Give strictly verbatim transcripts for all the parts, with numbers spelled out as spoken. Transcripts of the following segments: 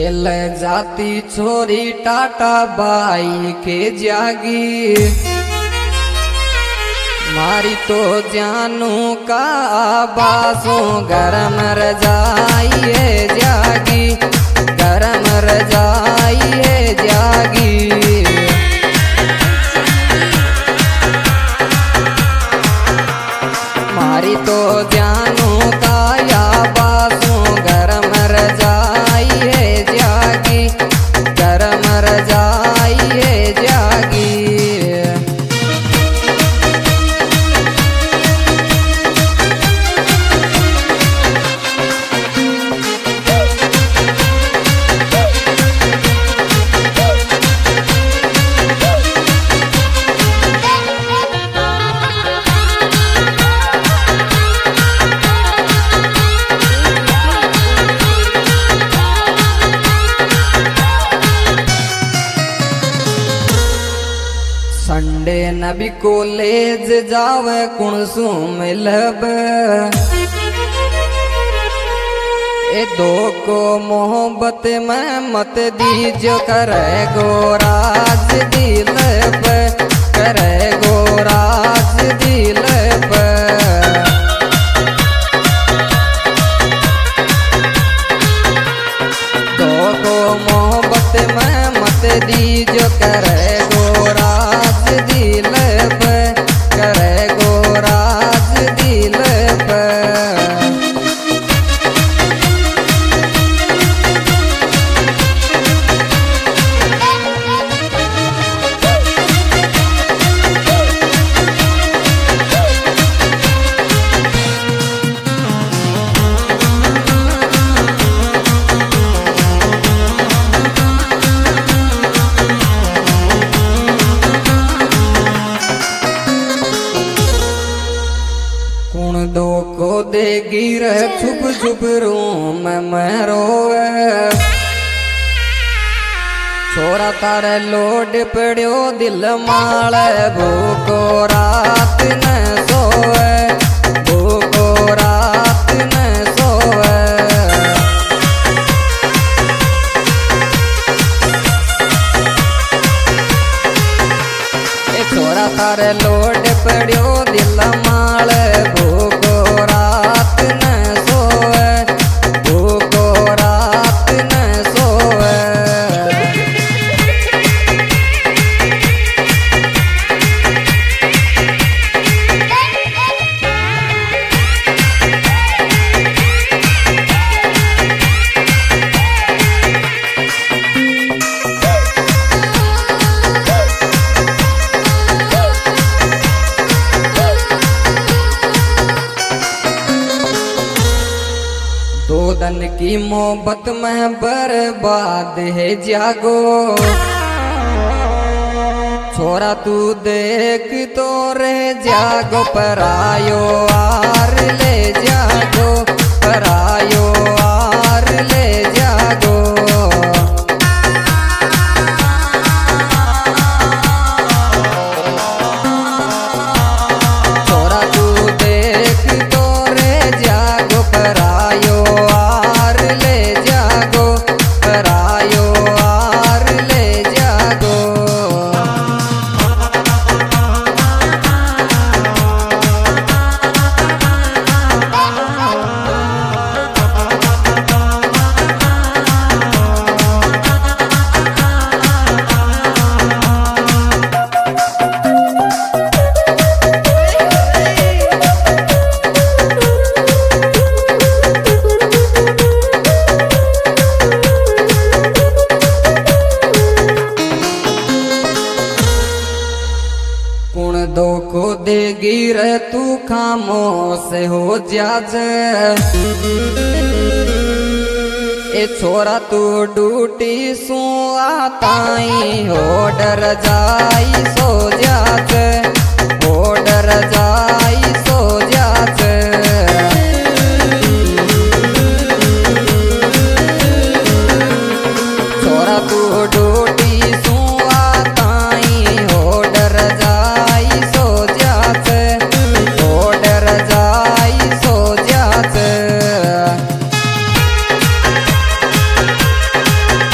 L जाती छोरी tata bye के जागी मारी तो जानू का बासों गरम रजाइए जागी गरम रजाइए जागी मारी तो जानू का या बासों गरम रजाइए जागी गरम रजाइए जागी। संडे नबी कॉलेज जावे कुणसू मिलब ए दो को मोहब्बत में मत दीजो करे गो राज दिल पे करे गो राज दिल पे दो को मोहब्बत में मत दीजो करे गो राज दिल पे करे गो राज दिल पे। दो को देगी रे छुप छुप रूम में रोवे छोरा तारे लोड पड़ियो दिल माले भूको रात न सोवे भूको रात न सोवे ए छोरा तारे लोड पड़ियो दिल माले भूको रात न सोवे भूको रात न सोवे। दो दिन की मोहब्बत में बर्बाद है जागो छोरा तू देख तो रे जागो परायो आर ले जागो परायो आर ले जागो छोरा तू देख तो रे जागो परायो आर ले जागो परायो आर ले जागो। दो को देगी रे तू खामोश हो जाज ए छोरा तू डूटी सू आताई हो डर जाई सो जाज हो डर जाई सो जाज छोरा तू डूटी सू आताई हो डर जाई सो जाच हो डर जाई सो जाच।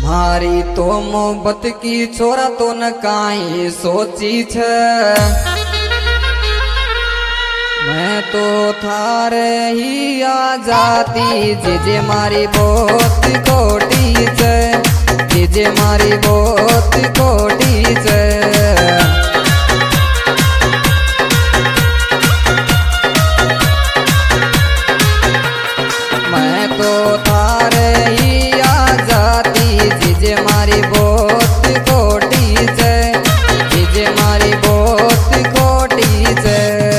मारी तो मोहब्बत की छोरा तो न काई सोची छे मैं तो थारे ही आ जाती जे जे मारी बहुत कोटी छे जे जे मारी बहुत कोटी छे मैं तो थारे ही आ जाती जीजे मारी बहुत खोटी छे जीजे मारी बहुत खोटी छे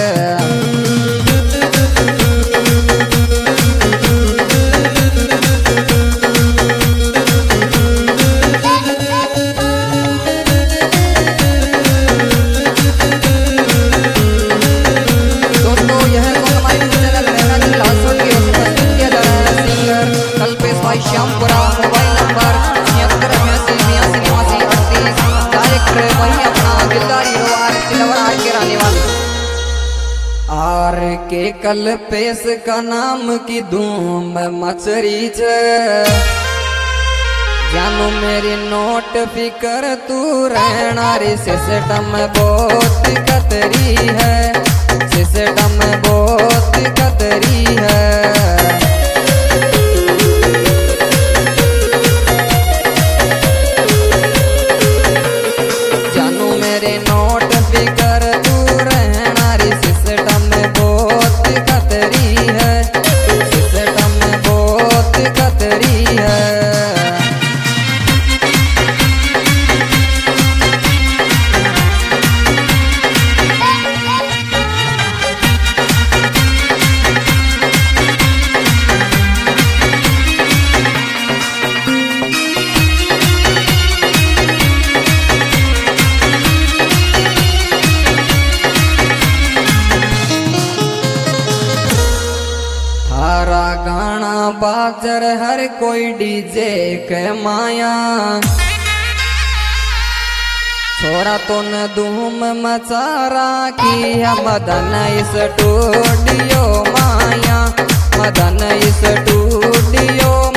दोस्तों यह श्यामपुरा मोबाइल नंबर छिहत्तर बयासी बयासी नवासी अड़तीस डायरेक्टर वही अपना दिलदारी हो आर सिलवर आर के रहने वाले आर के कल पेश का नाम की धूम मचरी छे जानू मेरी नोट फिकर तू रहना रे सिस्टम बहुत खतरी है सिस्टम बहुत खतरी है गाना बाजर हर कोई डीजे के माया छोरा तो न धूम मचा राखी है मदन इस स्टूडियो माया मदन इस स्टूडियो